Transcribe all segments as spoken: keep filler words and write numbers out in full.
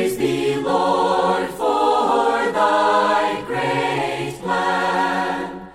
Praise thee, Lord, for thy great plan,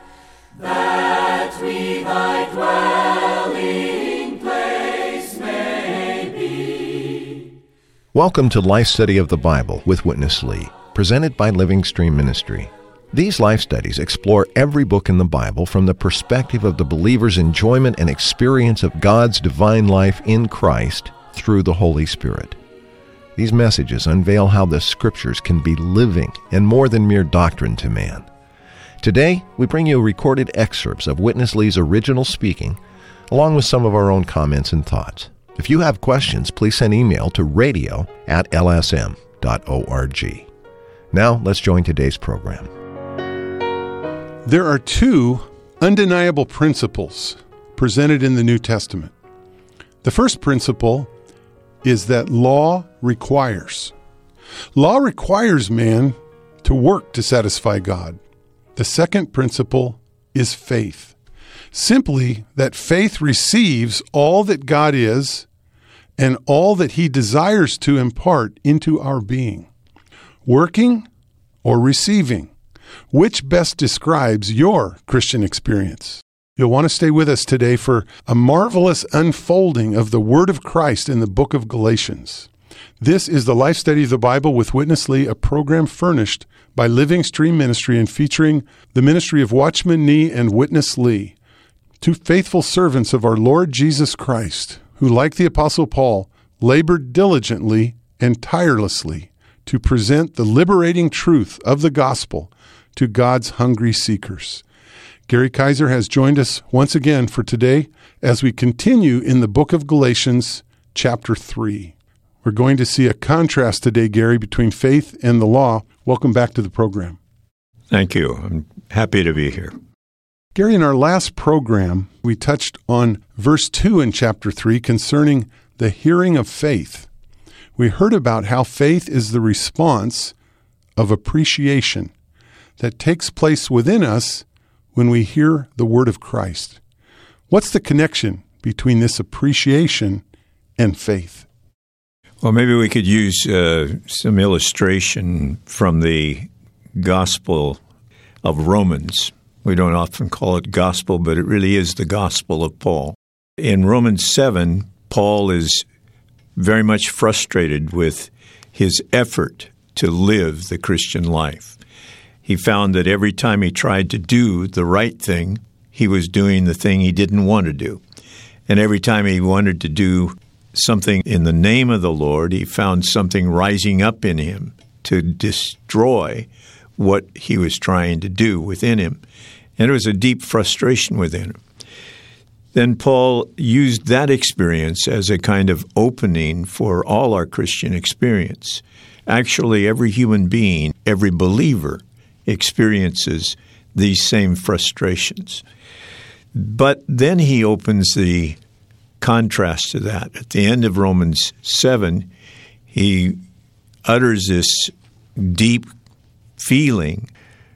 that we thy dwelling place may be. Welcome to Life Study of the Bible with Witness Lee, presented by Living Stream Ministry. These life studies explore every book in the Bible from the perspective of the believer's enjoyment and experience of God's divine life in Christ through the Holy Spirit. These messages unveil how the Scriptures can be living and more than mere doctrine to man. Today, we bring you recorded excerpts of Witness Lee's original speaking, along with some of our own comments and thoughts. If you have questions, please send email to radio at l s m dot org. Now, let's join today's program. There are two undeniable principles presented in the New Testament. The first principle is that law requires. Law requires man to work to satisfy God. The second principle is faith. Simply that faith receives all that God is and all that He desires to impart into our being. Working or receiving? Which best describes your Christian experience? You'll want to stay with us today for a marvelous unfolding of the Word of Christ in the book of Galatians. This is the Life Study of the Bible with Witness Lee, a program furnished by Living Stream Ministry and featuring the ministry of Watchman Nee and Witness Lee, two faithful servants of our Lord Jesus Christ, who, like the Apostle Paul, labored diligently and tirelessly to present the liberating truth of the gospel to God's hungry seekers. Gary Kaiser has joined us once again for today as we continue in the book of Galatians, chapter three. We're going to see a contrast today, Gary, between faith and the law. Welcome back to the program. Thank you. I'm happy to be here. Gary, in our last program, we touched on verse two in chapter three concerning the hearing of faith. We heard about how faith is the response of appreciation that takes place within us when we hear the word of Christ. What's the connection between this appreciation and faith? Well, maybe we could use uh, some illustration from the Gospel of Romans. We don't often call it gospel, but it really is the Gospel of Paul. In Romans seven, Paul is very much frustrated with his effort to live the Christian life. He found that every time he tried to do the right thing, he was doing the thing he didn't want to do. And every time he wanted to do something in the name of the Lord, he found something rising up in him to destroy what he was trying to do within him. And it was a deep frustration within him. Then Paul used that experience as a kind of opening for all our Christian experience. Actually, every human being, every believer, experiences these same frustrations. But then he opens the contrast to that. At the end of Romans seven, he utters this deep feeling,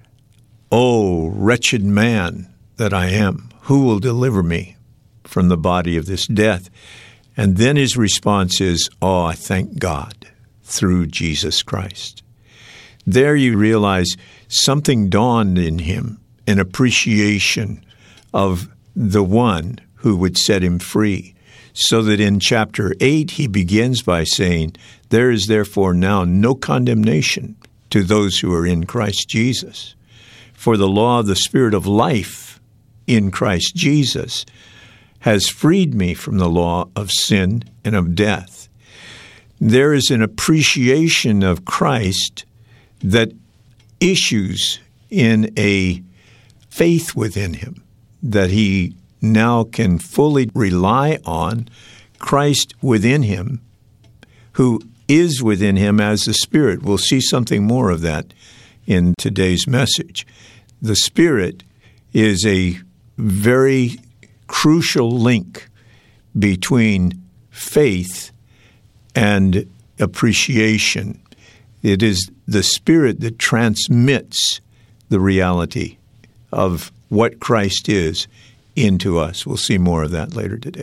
"Oh, wretched man that I am, who will deliver me from the body of this death?" And then his response is, "Oh, I thank God through Jesus Christ." There you realize something dawned in him, an appreciation of the one who would set him free. So that in chapter eight, he begins by saying, "There is therefore now no condemnation to those who are in Christ Jesus. For the law of the Spirit of life in Christ Jesus has freed me from the law of sin and of death." There is an appreciation of Christ that issues in a faith within him, that he now can fully rely on Christ within him, who is within him as the Spirit. We'll see something more of that in today's message. The Spirit is a very crucial link between faith and appreciation. It is the Spirit that transmits the reality of what Christ is into us. We'll see more of that later today.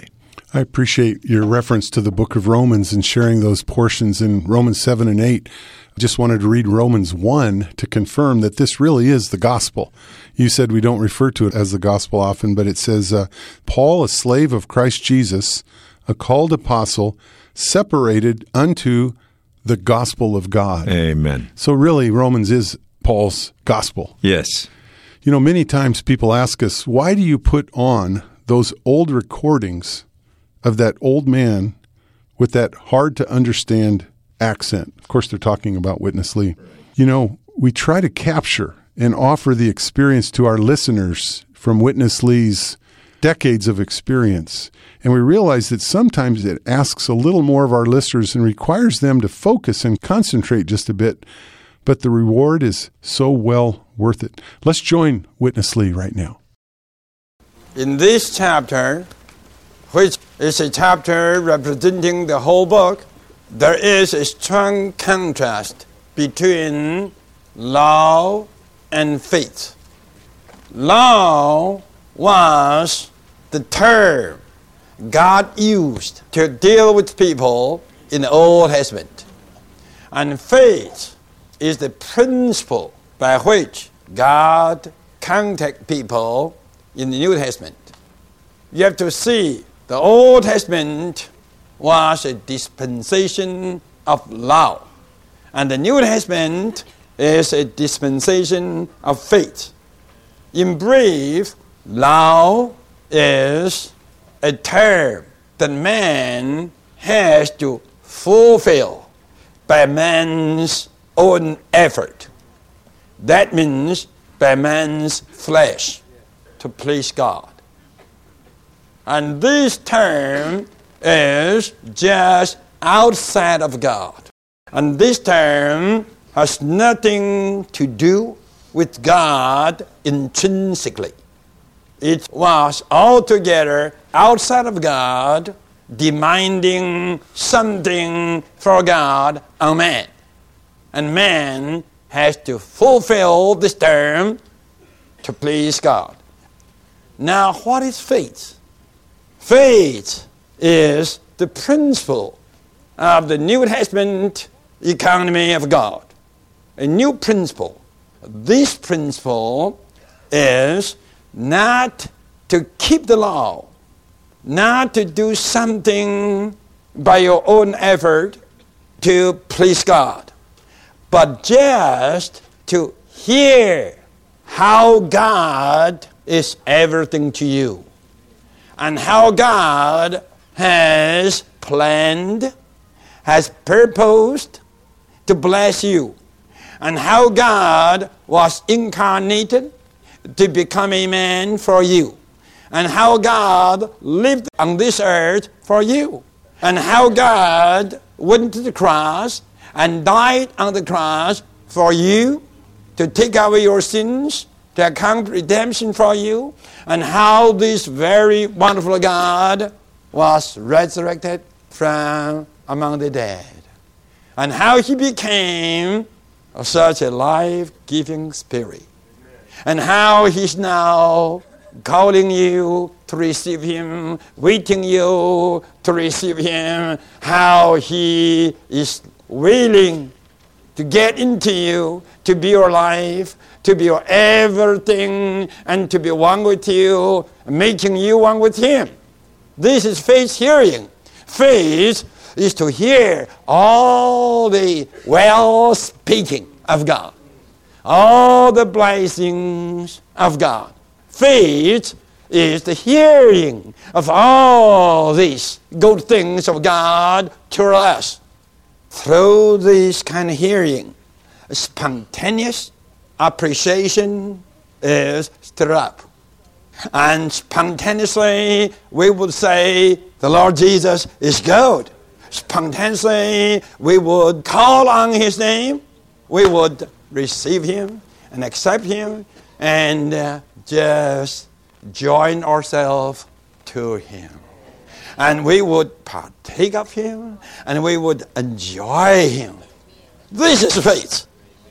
I appreciate your reference to the book of Romans and sharing those portions in Romans seven and eight. I just wanted to read Romans one to confirm that this really is the gospel. You said we don't refer to it as the gospel often, but it says, uh, Paul, a slave of Christ Jesus, a called apostle, separated unto the gospel of God. Amen. So really, Romans is Paul's gospel. Yes. You know, many times people ask us, why do you put on those old recordings of that old man with that hard-to-understand accent? Of course, they're talking about Witness Lee. You know, we try to capture and offer the experience to our listeners from Witness Lee's decades of experience. And we realize that sometimes it asks a little more of our listeners and requires them to focus and concentrate just a bit. But the reward is so well worth it. Let's join Witness Lee right now. In this chapter, which is a chapter representing the whole book, there is a strong contrast between law and faith. Law was the term God used to deal with people in the Old Testament. And faith is the principle by which God contacts people in the New Testament. You have to see the Old Testament was a dispensation of law, and the New Testament is a dispensation of faith. In brief, law is a term that man has to fulfill by man's own effort. That means by man's flesh to please God. And this term is just outside of God. And this term has nothing to do with God intrinsically. It was altogether outside of God, demanding something for God on man. And man has to fulfill this term to please God. Now, what is faith? Faith is the principle of the New Testament economy of God. A new principle. This principle is not to keep the law, not to do something by your own effort to please God, but just to hear how God is everything to you, and how God has planned, has purposed to bless you, and how God was incarnated to become a man for you, and how God lived on this earth for you, and how God went to the cross and died on the cross for you to take away your sins, to account redemption for you, and how this very wonderful God was resurrected from among the dead, and how he became such a life-giving spirit, and how he's now calling you to receive him, waiting you to receive him, how he is willing to get into you, to be your life, to be your everything, and to be one with you, making you one with him. This is faith hearing. Faith is to hear all the well speaking of God, all the blessings of God. Faith is the hearing of all these good things of God to us. Through this kind of hearing, spontaneous appreciation is stirred up. And spontaneously we would say, the Lord Jesus is good. Spontaneously we would call on his name. We would receive him and accept him and uh, just join ourselves to him. And we would partake of him, and we would enjoy him. This is faith.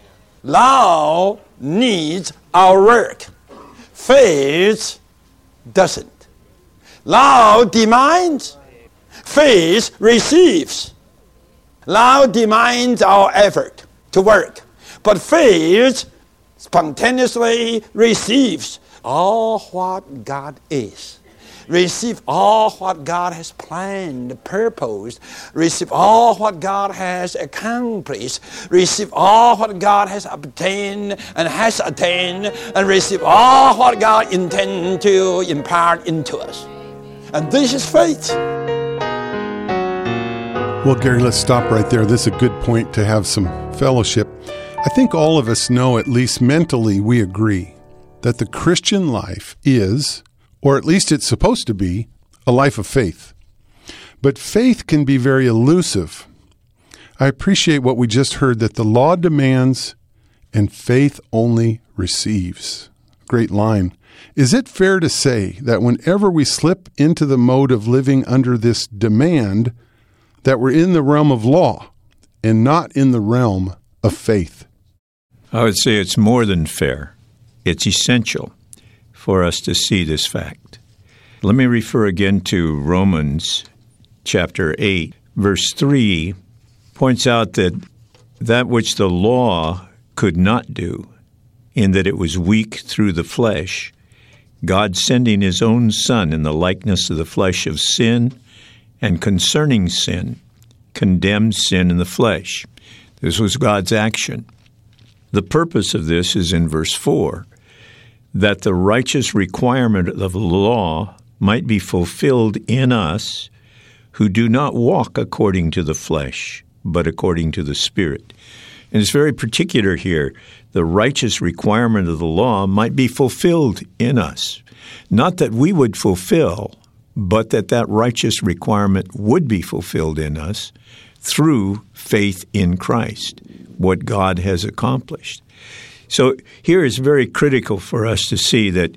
Law needs our work. Faith doesn't. Law demands Faith receives. Law demands our effort to work, but faith spontaneously receives all what God is. Receive all what God has planned, purposed. Receive all what God has accomplished. Receive all what God has obtained and has attained. And receive all what God intends to impart into us. And this is faith. Well, Gary, let's stop right there. This is a good point to have some fellowship. I think all of us know, at least mentally, we agree that the Christian life is, or at least it's supposed to be, a life of faith. But faith can be very elusive. I appreciate what we just heard, that the law demands and faith only receives. Great line. Is it fair to say that whenever we slip into the mode of living under this demand, that we're in the realm of law and not in the realm of faith? I would say it's more than fair. It's essential for us to see this fact. Let me refer again to Romans chapter eight. Verse three points out that that which the law could not do, in that it was weak through the flesh, God sending his own Son in the likeness of the flesh of sin, and concerning sin, condemned sin in the flesh. This was God's action. The purpose of this is in verse four, that the righteous requirement of the law might be fulfilled in us who do not walk according to the flesh, but according to the Spirit. And it's very particular here. The righteous requirement of the law might be fulfilled in us. Not that we would fulfill, but that that righteous requirement would be fulfilled in us through faith in Christ, what God has accomplished. So here is very critical for us to see that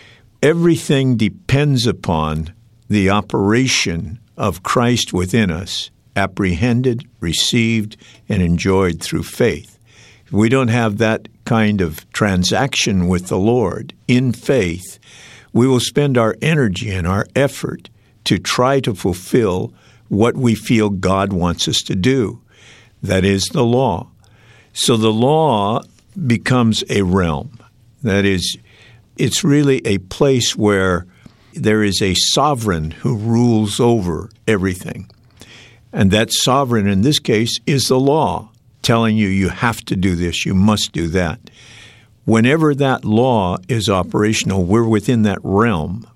everything depends upon the operation of Christ within us, apprehended, received, and enjoyed through faith. If we don't have that kind of transaction with the Lord in faith, we will spend our energy and our effort to try to fulfill what we feel God wants us to do. That is the law. So the law becomes a realm. That is, it's really a place where there is a sovereign who rules over everything. And that sovereign in this case is the law, telling you you have to do this, you must do that. Whenever that law is operational, we're within that realm,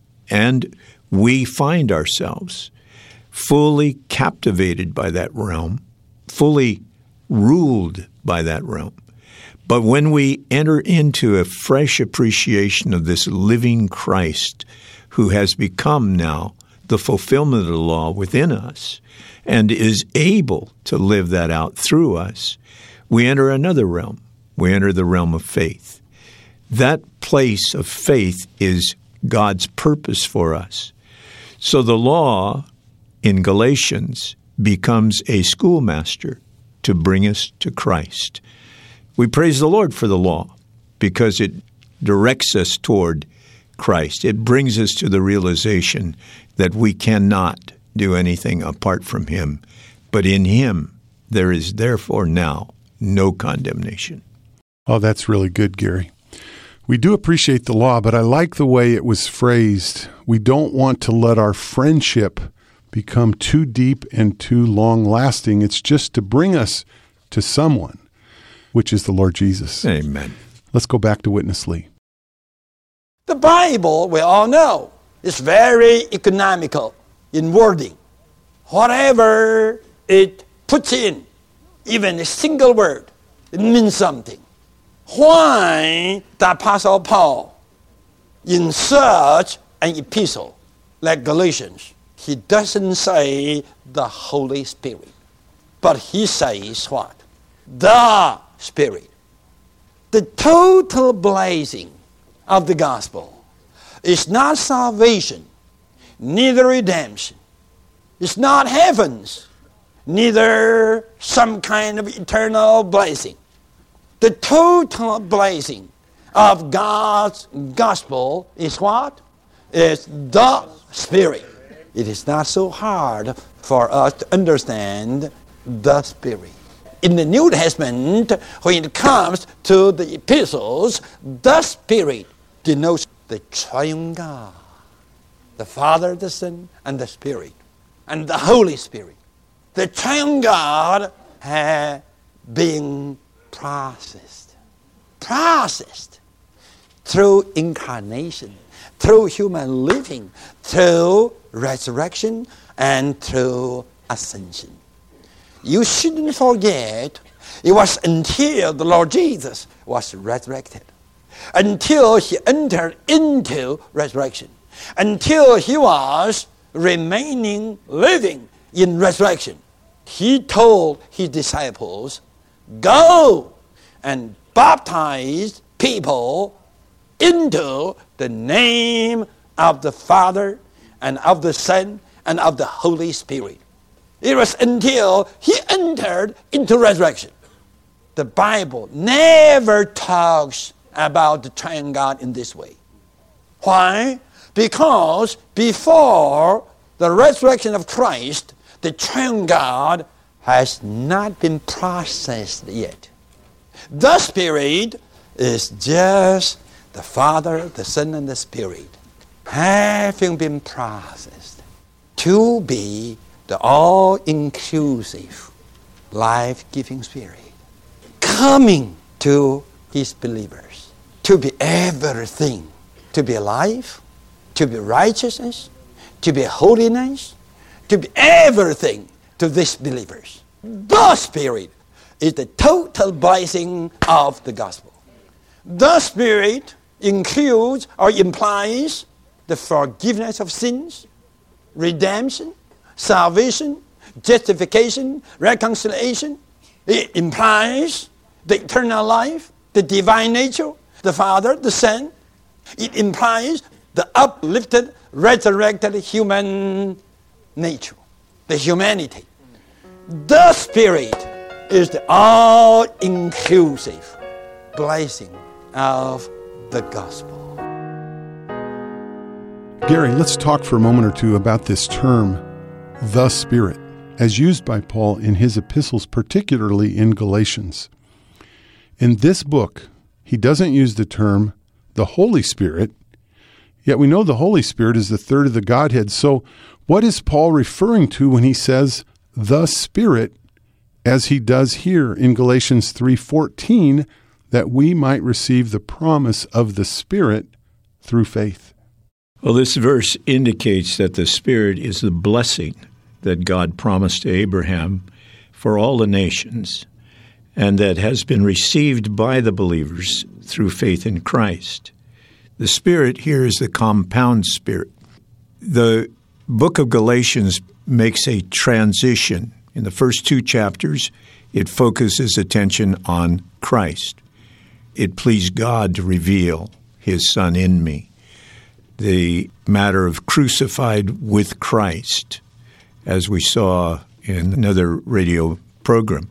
and we find ourselves fully captivated by that realm, fully ruled by that realm. But when we enter into a fresh appreciation of this living Christ who has become now the fulfillment of the law within us and is able to live that out through us, we enter another realm. We enter the realm of faith. That place of faith is God's purpose for us. So the law in Galatians becomes a schoolmaster to bring us to Christ. We praise the Lord for the law because it directs us toward Christ. It brings us to the realization that we cannot do anything apart from Him. But in Him, there is therefore now no condemnation. Oh, that's really good, Gary. We do appreciate the law, but I like the way it was phrased. We don't want to let our friendship become too deep and too long-lasting. It's just to bring us to someone, which is the Lord Jesus. Amen. Let's go back to Witness Lee. The Bible, we all know, is very economical in wording. Whatever it puts in, even a single word, it means something. Why the Apostle Paul inserts an epistle like Galatians? He doesn't say the Holy Spirit, but he says what? The Spirit. The total blessing of the gospel is not salvation, neither redemption. It's not heavens, neither some kind of eternal blessing. The total blessing of God's gospel is what? Is the Spirit. it is not so hard for us to understand the Spirit. In the New Testament, when it comes to the epistles, the Spirit denotes the triune God, the Father, the Son, and the Spirit, and the Holy Spirit. The triune God has been processed, processed through incarnation, through human living, through resurrection, and through ascension. You shouldn't forget, it was until the Lord Jesus was resurrected, until he entered into resurrection, until he was remaining living in resurrection. He told his disciples, go and baptize people into the name of the Father and of the Son and of the Holy Spirit. It was until he entered into resurrection. The Bible never talks about the triune God in this way. Why? Because before the resurrection of Christ, the triune God has not been processed yet. The Spirit is just the Father, the Son, and the Spirit having been processed to be the all-inclusive, life-giving Spirit coming to his believers to be everything, to be life, to be righteousness, to be holiness, to be everything to these believers. The Spirit is the total blessing of the gospel. The Spirit includes or implies the forgiveness of sins, redemption, salvation, justification, reconciliation. It implies the eternal life, the divine nature, the Father, the Son. It implies the uplifted, resurrected human nature, the humanity. The Spirit is the all-inclusive blessing of the gospel. Gary, let's talk for a moment or two about this term, the Spirit, as used by Paul in his epistles, particularly in Galatians. In this book, he doesn't use the term the Holy Spirit, yet we know the Holy Spirit is the third of the Godhead. So what is Paul referring to when he says the Spirit, as he does here in Galatians three fourteen, that we might receive the promise of the Spirit through faith? Well, this verse indicates that the Spirit is the blessing that God promised to Abraham for all the nations, and that has been received by the believers through faith in Christ. The Spirit here is the compound Spirit. The book of Galatians makes a transition. In the first two chapters, it focuses attention on Christ. It pleased God to reveal his Son in me. The matter of crucified with Christ, as we saw in another radio program.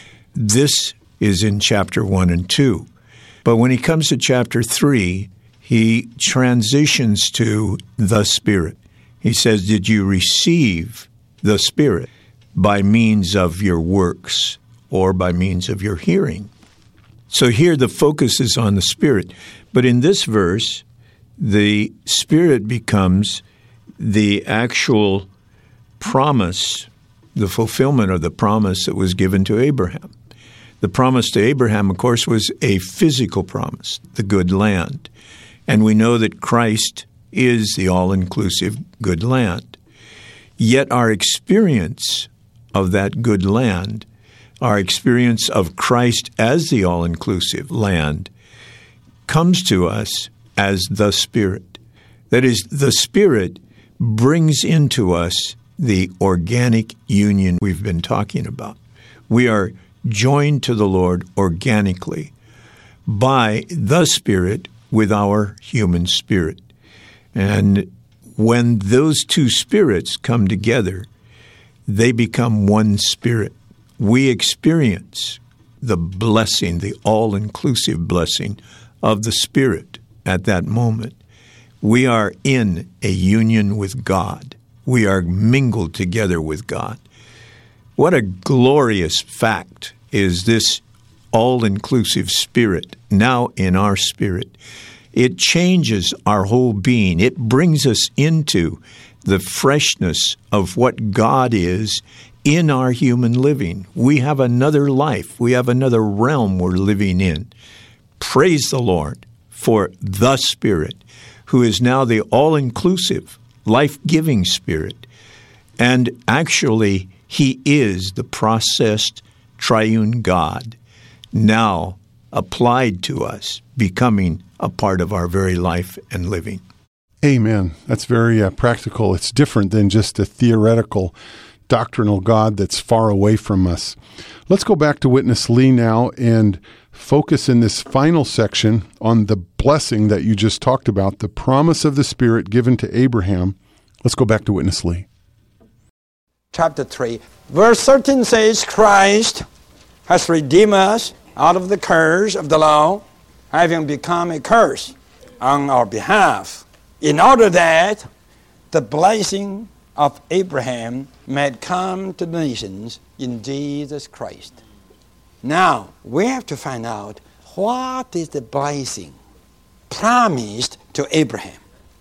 This is in chapter one and two. But when he comes to chapter three, he transitions to the Spirit. He says, did you receive the Spirit by means of your works or by means of your hearing? So here the focus is on the Spirit. But in this verse, the Spirit becomes the actual promise, the fulfillment of the promise that was given to Abraham. The promise to Abraham, of course, was a physical promise, the good land. And we know that Christ is the all-inclusive good land. Yet our experience of that good land, our experience of Christ as the all-inclusive land, comes to us as the Spirit. That is, the Spirit brings into us the organic union we've been talking about. We are joined to the Lord organically by the Spirit with our human spirit. And when those two spirits come together, they become one spirit. We experience the blessing, the all-inclusive blessing of the Spirit at that moment. We are in a union with God. We are mingled together with God. What a glorious fact is this all-inclusive Spirit now in our spirit. It changes our whole being. It brings us into the freshness of what God is in our human living. We have another life. We have another realm we're living in. Praise the Lord for the Spirit, who is now the all-inclusive, life-giving Spirit. And actually, He is the processed triune God, now applied to us, becoming a part of our very life and living. Amen. That's very uh, practical. It's different than just a theoretical, doctrinal God that's far away from us. Let's go back to Witness Lee now and focus in this final section on the blessing that you just talked about, the promise of the Spirit given to Abraham. Let's go back to Witness Lee. Chapter three, verse thirteen says, Christ has redeemed us out of the curse of the law, having become a curse on our behalf, in order that the blessing of Abraham might come to the nations in Jesus Christ. Now, we have to find out what is the blessing promised to Abraham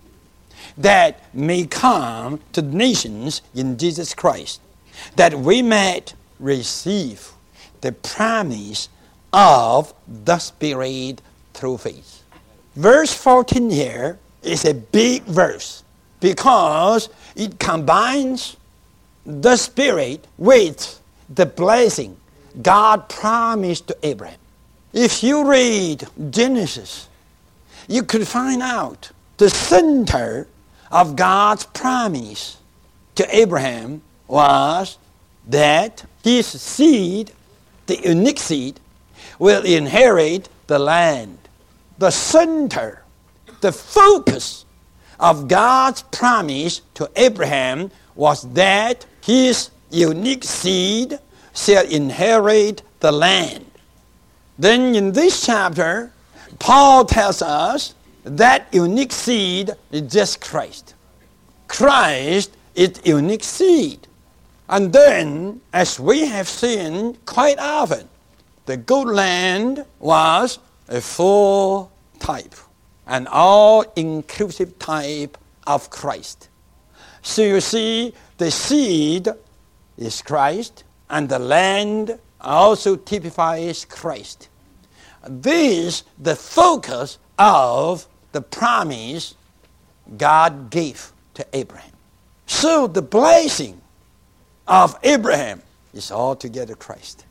that may come to the nations in Jesus Christ, that we might receive the promise of the Spirit through faith. Verse fourteen here is a big verse because it combines the Spirit with the blessing God promised to Abraham. If you read Genesis, you could find out the center of God's promise to Abraham was that his seed, the unique seed, will inherit the land. The center, the focus of God's promise to Abraham was that his unique seed shall inherit the land. Then in this chapter, Paul tells us that unique seed is just Christ. Christ is unique seed. And then, as we have seen quite often, the good land was a full type, an all-inclusive type of Christ. So you see, the seed is Christ, and the land also typifies Christ. This is the focus of the promise God gave to Abraham. So the blessing of Abraham is altogether Christ.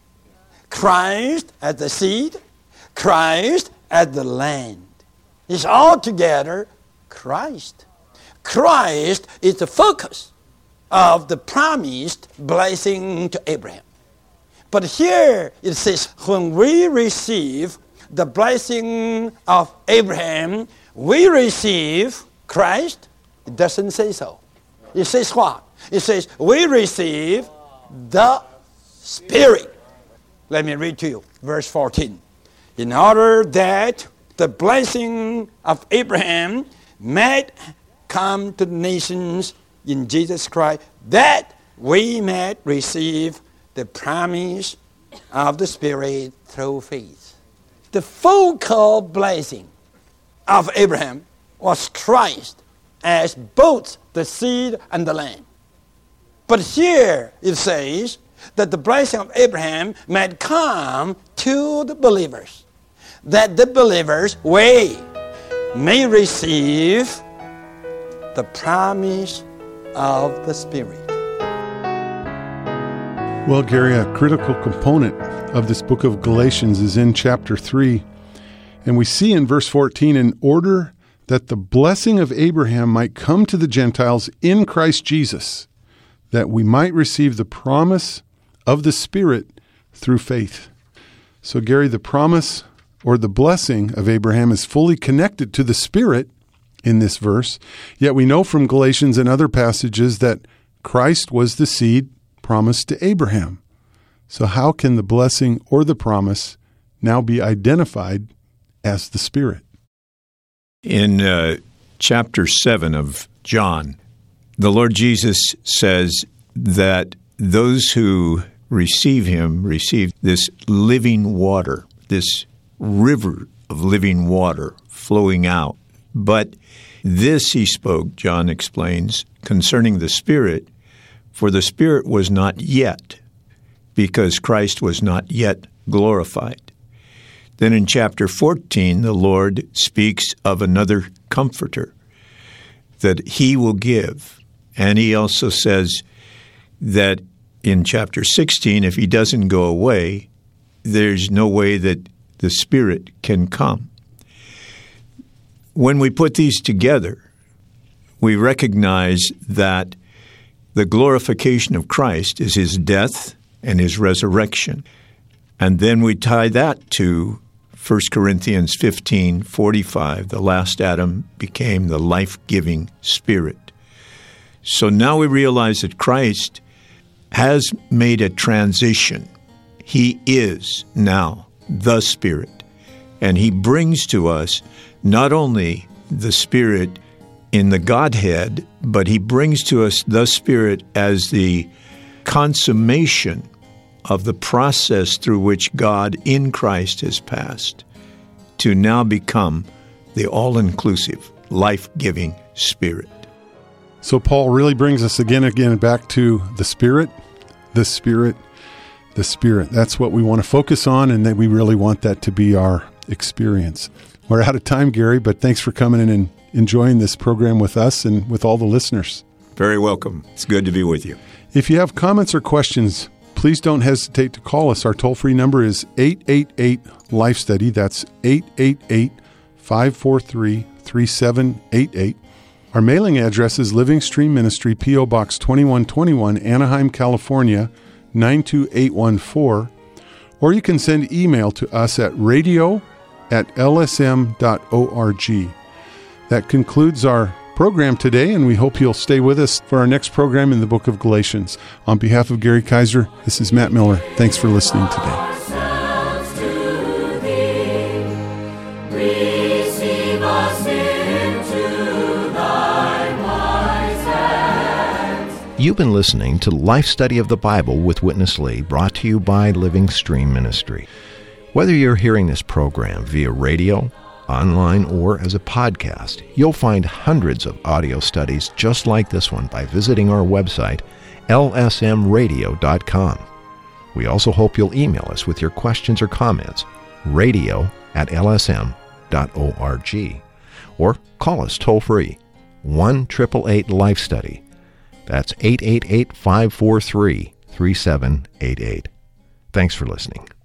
Christ as the seed, Christ as the land. It's altogether Christ. Christ is the focus of the promised blessing to Abraham. But here it says, when we receive the blessing of Abraham, we receive Christ. It doesn't say so. It says what? It says we receive the Spirit. Let me read to you verse fourteen. In order that the blessing of Abraham might come to the nations in Jesus Christ, that we might receive the promise of the Spirit through faith. The focal blessing of Abraham was Christ as both the seed and the land. But here it says that the blessing of Abraham might come to the believers, that the believers we may receive the promise of the Spirit. Well, Gary, a critical component of this book of Galatians is in chapter three. And we see in verse fourteen, in order that the blessing of Abraham might come to the Gentiles in Christ Jesus, that we might receive the promise of the Spirit through faith. So, Gary, the promise or the blessing of Abraham is fully connected to the Spirit in this verse. Yet we know from Galatians and other passages that Christ was the seed promised to Abraham. So how can the blessing or the promise now be identified as the Spirit? In uh, chapter seven of John, the Lord Jesus says that those who receive him receive this living water, this river of living water flowing out. But this he spoke, John explains, concerning the Spirit, for the Spirit was not yet, because Christ was not yet glorified. Then in chapter fourteen, the Lord speaks of another Comforter that he will give. And he also says that in chapter sixteen, if he doesn't go away, there's no way that the Spirit can come. When we put these together, we recognize that the glorification of Christ is his death and his resurrection. And then we tie that to First Corinthians fifteen forty-five, the last Adam became the life-giving Spirit. So now we realize that Christ has made a transition. He is now the Spirit, and he brings to us not only the Spirit in the Godhead, but he brings to us the Spirit as the consummation of the process through which God in Christ has passed to now become the all-inclusive, life-giving Spirit. So Paul really brings us again and again back to the Spirit, the Spirit, the Spirit. That's what we want to focus on, and that we really want that to be our experience. We're out of time, Gary, but thanks for coming in and enjoying this program with us and with all the listeners. Very welcome. It's good to be with you. If you have comments or questions, please don't hesitate to call us. Our toll-free number is eight eight eight, life study. That's eight eight eight, five four three, three seven eight eight. Our mailing address is Living Stream Ministry, P O. Box twenty-one twenty-one, Anaheim, California, nine two eight one four. Or you can send email to us at radio at l s m dot org. That concludes our program today, and we hope you'll stay with us for our next program in the book of Galatians. On behalf of Gary Kaiser, this is Matt Miller. Thanks for listening today. You've been listening to Life Study of the Bible with Witness Lee, brought to you by Living Stream Ministry. Whether you're hearing this program via radio, online, or as a podcast, you'll find hundreds of audio studies just like this one by visiting our website, l s m radio dot com. We also hope you'll email us with your questions or comments, radio at l s m dot org, or call us toll-free, one eight eight eight, life study. That's eight eight eight, five four three, three seven eight eight. Thanks for listening.